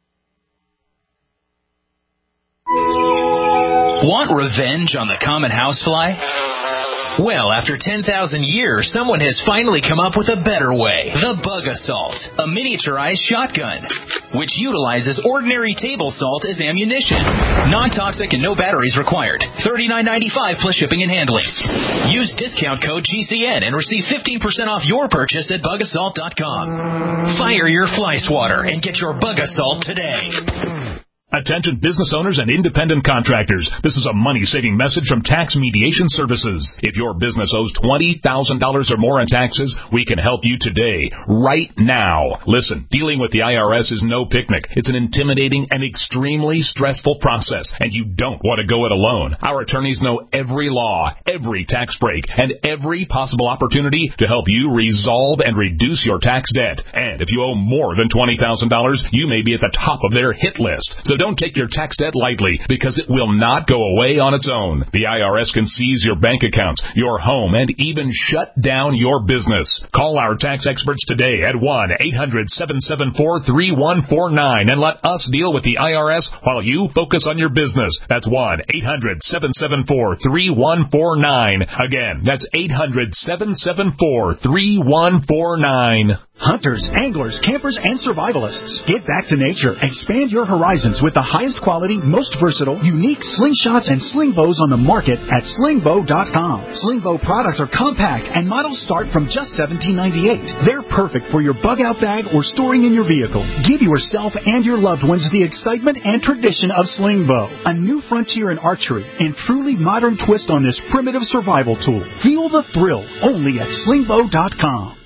Want revenge on the common housefly? Well, after ten thousand years, someone has finally come up with a better way. The Bug Assault, a miniaturized shotgun, which utilizes ordinary table salt as ammunition. Non-toxic and no batteries required. thirty-nine ninety-five plus shipping and handling. Use discount code G C N and receive fifteen percent off your purchase at bug assault dot com. Fire your fly swatter and get your Bug Assault today. Attention business owners and independent contractors. This is a money-saving message from Tax Mediation Services. If your business owes twenty thousand dollars or more in taxes, we can help you today, right now. Listen, dealing with the I R S is no picnic. It's an intimidating and extremely stressful process, and you don't want to go it alone. Our attorneys know every law, every tax break, and every possible opportunity to help you resolve and reduce your tax debt. And if you owe more than twenty thousand dollars, you may be at the top of their hit list. So don't take your tax debt lightly, because it will not go away on its own. The I R S can seize your bank accounts, your home, and even shut down your business. Call our tax experts today at one eight hundred, seven seven four, three one four nine and let us deal with the I R S while you focus on your business. That's one eight hundred, seven seven four, three one four nine. Again, that's eight hundred, seven seven four, three one four nine. Hunters, anglers, campers, and survivalists, get back to nature. Expand your horizons with the highest quality, most versatile, unique slingshots and sling bows on the market at sling bow dot com. Sling bow products are compact and models start from just seventeen ninety-eight. They're perfect for your bug out bag or storing in your vehicle. Give yourself and your loved ones the excitement and tradition of sling bow, a new frontier in archery and truly modern twist on this primitive survival tool. Feel the thrill only at sling bow dot com.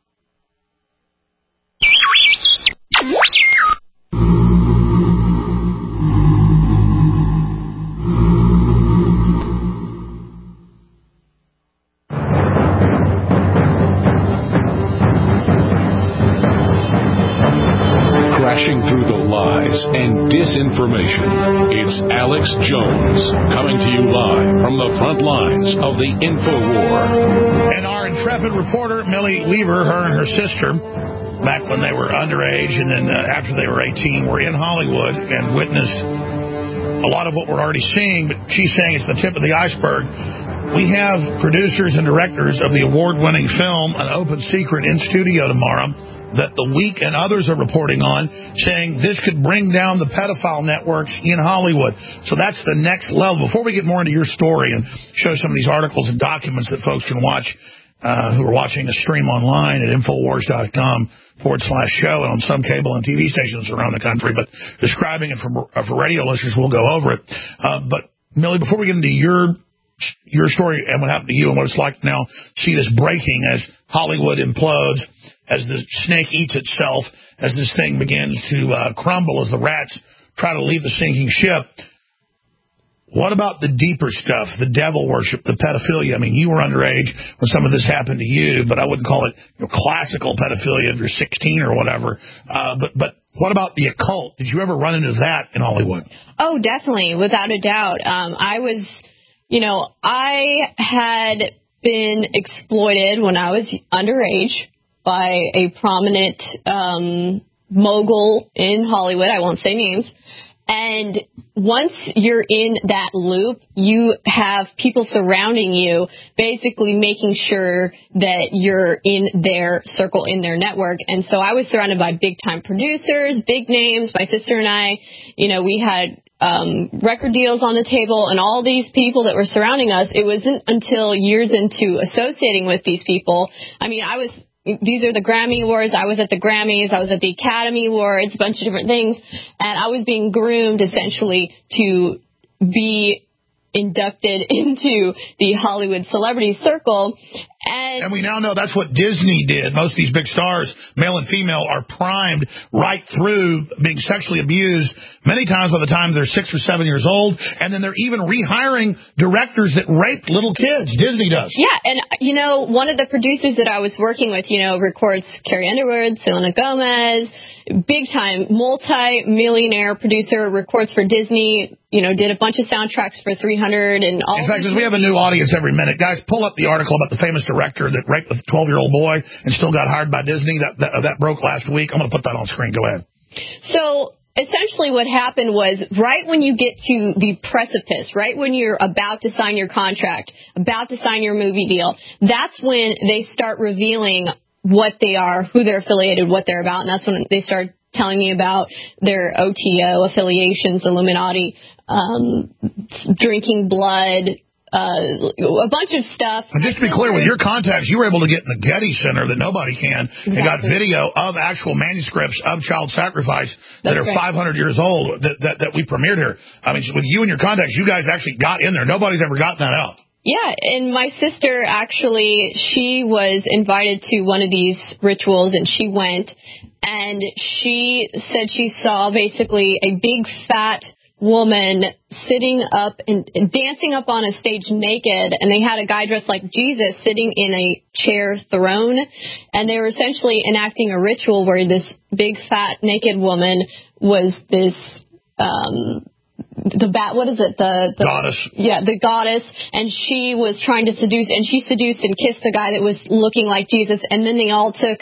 Crashing through the lies and disinformation, it's Alex Jones, coming to you live from the front lines of the InfoWar. And our intrepid reporter, Millie Weaver, her and her sister, back when they were underage and then uh, after they were eighteen, were in Hollywood and witnessed a lot of what we're already seeing, but she's saying it's the tip of the iceberg. We have producers and directors of the award-winning film An Open Secret in studio tomorrow that The Week and others are reporting on, saying this could bring down the pedophile networks in Hollywood. So that's the next level. Before we get more into your story and show some of these articles and documents that folks can watch uh, who are watching the stream online at infowars dot com forward slash show and on some cable and T V stations around the country, but describing it for, uh, for radio listeners, we'll go over it. Uh, but, Millie, before we get into your your story and what happened to you and what it's like to now see this breaking as Hollywood implodes, as the snake eats itself, as this thing begins to uh, crumble, as the rats try to leave the sinking ship. What about the deeper stuff, the devil worship, the pedophilia? I mean, you were underage when some of this happened to you, but I wouldn't call it you know, classical pedophilia if you're sixteen or whatever. Uh, but but What about the occult? Did you ever run into that in Hollywood? Oh, definitely, without a doubt. Um, I was, you know, I had been exploited when I was underage by a prominent um, mogul in Hollywood. I won't say names. And once you're in that loop, you have people surrounding you, basically making sure that you're in their circle, in their network. And so I was surrounded by big-time producers, big names. My sister and I, you know, we had um, record deals on the table, and all these people that were surrounding us. It wasn't until years into associating with these people. I mean, I was... These are the Grammy Awards. I was at the Grammys. I was at the Academy Awards, a bunch of different things. And I was being groomed, essentially, to be inducted into the Hollywood celebrity circle. And, and we now know that's what Disney did. Most of these big stars, male and female, are primed right through being sexually abused many times by the time they're six or seven years old. And then they're even rehiring directors that rape little kids. Disney does. Yeah, and, you know, one of the producers that I was working with, you know, records Carrie Underwood, Selena Gomez, big-time, multi-millionaire producer, records for Disney, you know, did a bunch of soundtracks for three hundred and all. In fact, since we have a new audience every minute, guys, pull up the article about the famous director that raped a twelve-year-old boy and still got hired by Disney. That that, that broke last week. I'm going to put that on screen. Go ahead. So essentially what happened was right when you get to the precipice, right when you're about to sign your contract, about to sign your movie deal, that's when they start revealing what they are, who they're affiliated, what they're about, and that's when they start telling me about their O T O affiliations, Illuminati, um, drinking blood, uh, a bunch of stuff. And just to be clear, with your contacts, you were able to get in the Getty Center that nobody can. Exactly. They got video of actual manuscripts of child sacrifice that That's are right. five hundred years old that, that, that we premiered here. I mean, with you and your contacts, you guys actually got in there. Nobody's ever gotten that out. Yeah, and my sister, actually, she was invited to one of these rituals, and she went, and she said she saw basically a big, fat woman sitting up and, and dancing up on a stage naked, and they had a guy dressed like Jesus sitting in a chair throne, and they were essentially enacting a ritual where this big, fat, naked woman was this... um the bat, what is it? The, the goddess. Yeah, the goddess. And she was trying to seduce, and she seduced and kissed the guy that was looking like Jesus, and then they all took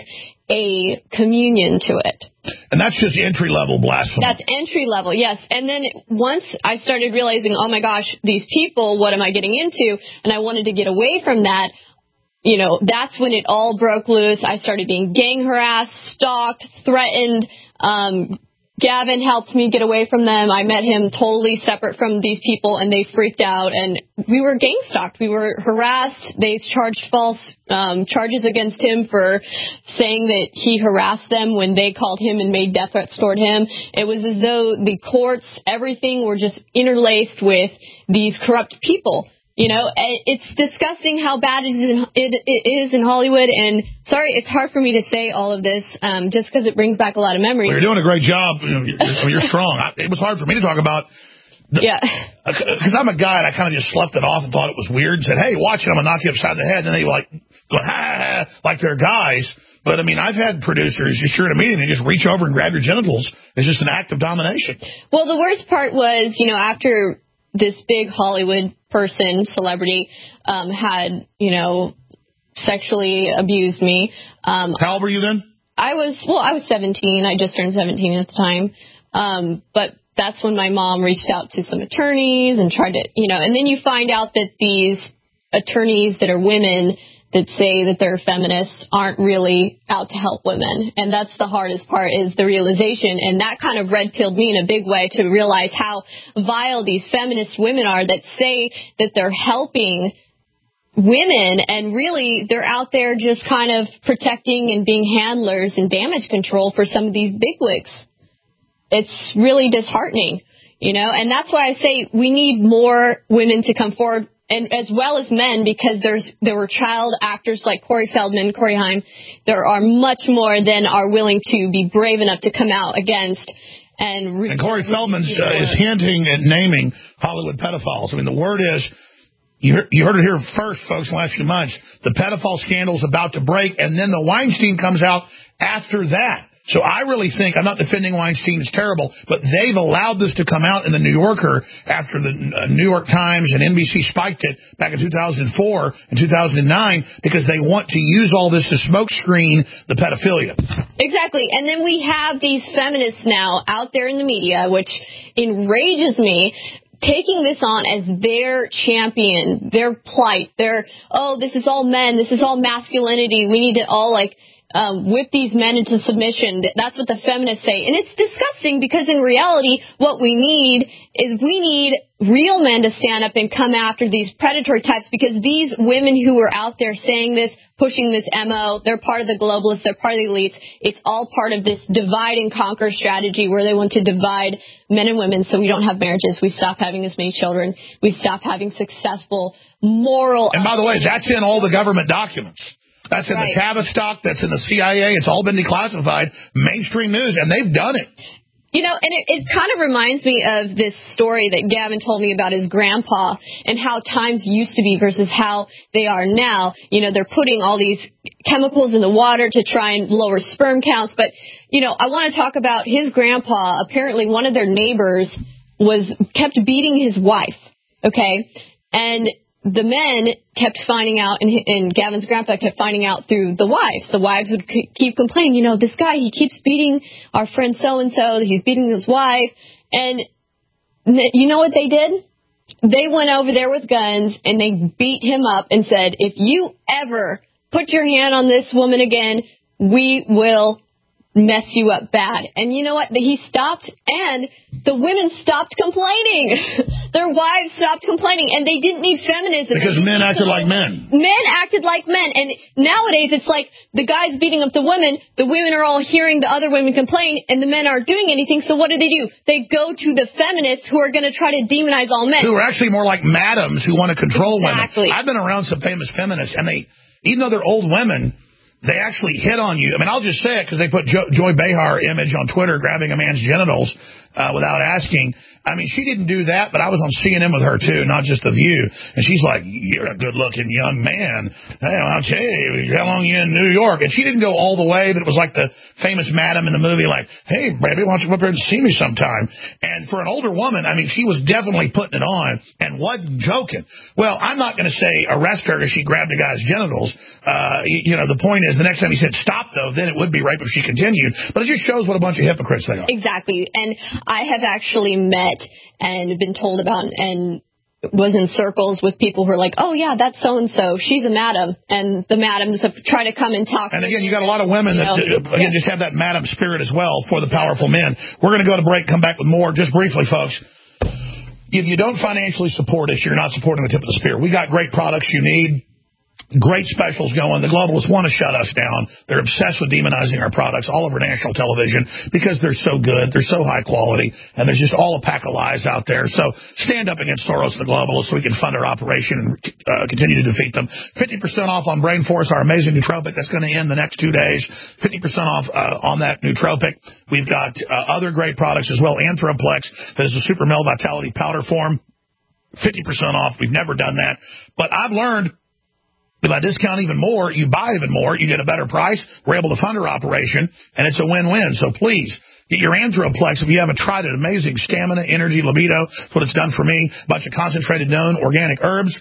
a communion to it. And that's just entry-level blasphemy. That's entry-level, yes. And then once I started realizing, oh, my gosh, these people, what am I getting into? And I wanted to get away from that. You know, that's when it all broke loose. I started being gang harassed, stalked, threatened, um... Gavin helped me get away from them. I met him totally separate from these people, and they freaked out. And we were gang stalked. We were harassed. They charged false um, charges against him for saying that he harassed them when they called him and made death threats toward him. It was as though the courts, everything were just interlaced with these corrupt people. You know, it's disgusting how bad it is in, it, it is in Hollywood. And sorry, it's hard for me to say all of this um, just because it brings back a lot of memories. Well, you're doing a great job. You know, you're, I mean, you're strong. I, it was hard for me to talk about. The, yeah. Because I'm a guy and I kind of just slept it off and thought it was weird. Said, hey, watch it. I'm going to knock you upside the head. And then they were like, go, ha, ha, ha, like they're guys. But, I mean, I've had producers just you're in a meeting and just reach over and grab your genitals. It's just an act of domination. Well, the worst part was, you know, after this big Hollywood person, celebrity, um, had, you know, sexually abused me. Um, How old were you then? I was, well, I was seventeen. I just turned seventeen at the time. Um, but that's when my mom reached out to some attorneys and tried to, you know, and then you find out that these attorneys that are women that say that they're feminists aren't really out to help women. And that's the hardest part, is the realization. And that kind of red-pilled me in a big way to realize how vile these feminist women are that say that they're helping women, and really they're out there just kind of protecting and being handlers and damage control for some of these bigwigs. It's really disheartening, you know, and that's why I say we need more women to come forward, and as well as men, because there's there were child actors like Corey Feldman, Corey Haim. There are much more than are willing to be brave enough to come out against. And, and Corey Feldman uh, is hinting at naming Hollywood pedophiles. I mean, the word is, you heard, you heard it here first, folks, in the last few months. The pedophile scandal is about to break, and then the Weinstein comes out after that. So I really think, I'm not defending Weinstein, it's terrible, but they've allowed this to come out in the New Yorker after the uh, New York Times and N B C spiked it back in two thousand four and two thousand nine because they want to use all this to smokescreen the pedophilia. Exactly. And then we have these feminists now out there in the media, which enrages me, taking this on as their champion, their plight, their, oh, this is all men, this is all masculinity, we need to all, like, Um, whip these men into submission. That's what the feminists say. And it's disgusting because in reality, what we need is we need real men to stand up and come after these predatory types because these women who are out there saying this, pushing this M O, they're part of the globalists, they're part of the elites. It's all part of this divide and conquer strategy where they want to divide men and women so we don't have marriages, we stop having as many children, we stop having successful moral... And by the way, that's in all the government documents. That's in right. the Tavistock, that's in the C I A, it's all been declassified, mainstream news, and they've done it. You know, and it, it kind of reminds me of this story that Gavin told me about his grandpa and how times used to be versus how they are now. You know, they're putting all these chemicals in the water to try and lower sperm counts. But, you know, I want to talk about his grandpa. Apparently one of their neighbors was kept beating his wife, okay? And the men kept finding out, and, and Gavin's grandpa kept finding out through the wives. The wives would c- keep complaining, you know, this guy, he keeps beating our friend so-and-so, he's beating his wife. And th- you know what they did? They went over there with guns, and they beat him up and said, if you ever put your hand on this woman again, we will mess you up bad. And you know what? He stopped, and the women stopped complaining. Their wives stopped complaining, and they didn't need feminism. Because men acted like men. Men acted like men. And nowadays, it's like the guys beating up the women, the women are all hearing the other women complain, and the men aren't doing anything. So what do they do? They go to the feminists who are going to try to demonize all men. Who are actually more like madams who want to control exactly. women. I've been around some famous feminists, and they, even though they're old women, they actually hit on you. I mean, I'll just say it because they put jo- Joy Behar image on Twitter grabbing a man's genitals uh, without asking. I mean, she didn't do that, but I was on C N N with her, too, not just The View. And she's like, you're a good-looking young man. Hey, I'll tell you, how long you in New York? And she didn't go all the way, but it was like the famous madam in the movie, like, hey, baby, why don't you come up here and see me sometime? And for an older woman, I mean, she was definitely putting it on and wasn't joking. Well, I'm not going to say arrest her if she grabbed a guy's genitals. Uh, you, you know, the point is, the next time he said stop, though, then it would be rape if she continued. But it just shows what a bunch of hypocrites they are. Exactly. And I have actually met and been told about and was in circles with people who are like, oh, yeah, that's so-and-so. She's a madam. And the madams have tried to come and talk. And again, you got a lot of women that, you know, again, yeah. just have that madam spirit as well for the powerful men. We're going to go to break, come back with more. Just briefly, folks, if you don't financially support us, you're not supporting the tip of the spear. We got great products you need. Great specials going. The globalists want to shut us down. They're obsessed with demonizing our products all over national television because they're so good, they're so high quality, and there's just all a pack of lies out there. So stand up against Soros and the globalists so we can fund our operation and uh, continue to defeat them. fifty percent off on Brain Force, our amazing nootropic. That's going to end the next two days. fifty percent off uh, on that nootropic. We've got uh, other great products as well. Anthroplex, that is a Super Male Vitality powder form. fifty percent off. We've never done that. But I've learned, if I discount even more, you buy even more, you get a better price, we're able to fund our operation, and it's a win-win. So please, get your Anthroplex if you haven't tried it. Amazing stamina, energy, libido. That's what it's done for me. A bunch of concentrated known organic herbs.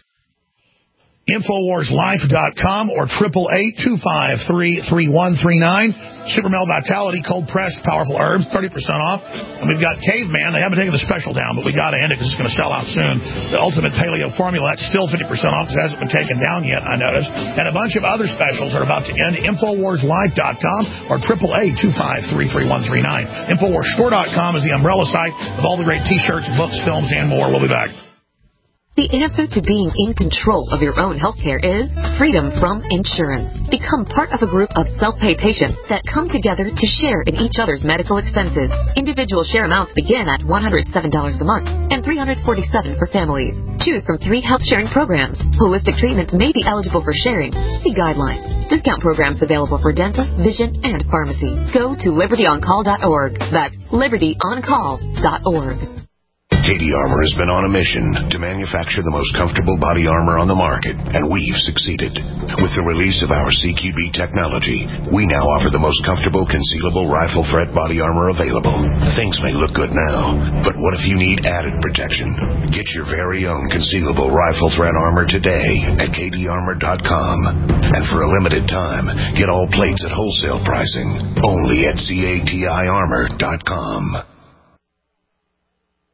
Infowars Life dot com or eight eight eight, two five three, three one three nine. Super Male Vitality, cold-pressed, powerful herbs, thirty percent off. And we've got Caveman. They haven't taken the special down, but we got to end it because it's going to sell out soon. The Ultimate Paleo Formula, that's still fifty percent off because it hasn't been taken down yet, I noticed. And a bunch of other specials are about to end. Infowars Life dot com or eight eight eight, two five three, three one three nine. Infowars Store dot com is the umbrella site with all the great T-shirts, books, films, and more. We'll be back. The answer to being in control of your own healthcare is freedom from insurance. Become part of a group of self-pay patients that come together to share in each other's medical expenses. Individual share amounts begin at one hundred seven dollars a month and three hundred forty-seven dollars for families. Choose from three health sharing programs. Holistic treatments may be eligible for sharing. See guidelines. Discount programs available for dental, vision, and pharmacy. Go to liberty on call dot org. That's liberty on call dot org. K D Armor has been on a mission to manufacture the most comfortable body armor on the market, and we've succeeded. With the release of our C Q B technology, we now offer the most comfortable concealable rifle threat body armor available. Things may look good now, but what if you need added protection? Get your very own concealable rifle threat armor today at K D armor dot com. And for a limited time, get all plates at wholesale pricing only at C A T I armor dot com.